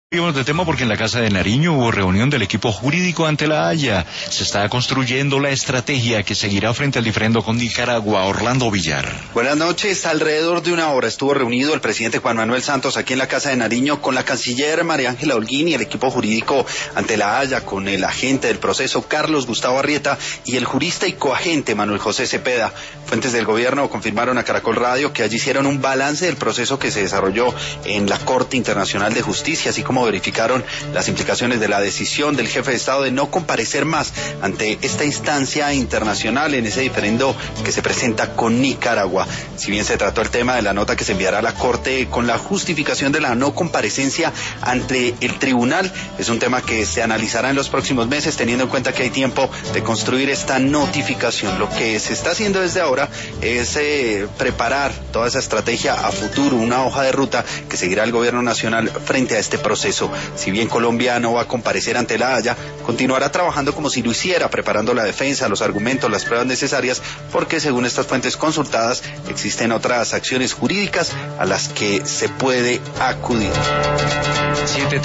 Cambiamos de tema porque en la Casa de Nariño hubo reunión del equipo jurídico ante la Haya. Se está construyendo la estrategia que seguirá frente al diferendo con Nicaragua. Orlando Villar. Buenas noches. Alrededor de una hora estuvo reunido el presidente Juan Manuel Santos aquí en la Casa de Nariño con la canciller María Ángela Holguín y el equipo jurídico ante la Haya, con el agente del proceso Carlos Gustavo Arrieta y el jurista y coagente Manuel José Cepeda. Fuentes del gobierno confirmaron a Caracol Radio que allí hicieron un balance del proceso que se desarrolló en la Corte Internacional de Justicia, así como verificaron las implicaciones de la decisión del jefe de Estado de no comparecer más ante esta instancia internacional en ese diferendo que se presenta con Nicaragua. Si bien se trató el tema de la nota que se enviará a la Corte con la justificación de la no comparecencia ante el tribunal, es un tema que se analizará en los próximos meses, teniendo en cuenta que hay tiempo de construir esta notificación. Lo que se está haciendo desde ahora es preparar toda esa estrategia a futuro, una hoja de ruta que seguirá el gobierno nacional frente a este proceso. Si bien Colombia no va a comparecer ante la Haya, continuará trabajando como si lo hiciera, preparando la defensa, los argumentos, las pruebas necesarias, porque según estas fuentes consultadas, existen otras acciones jurídicas a las que se puede acudir.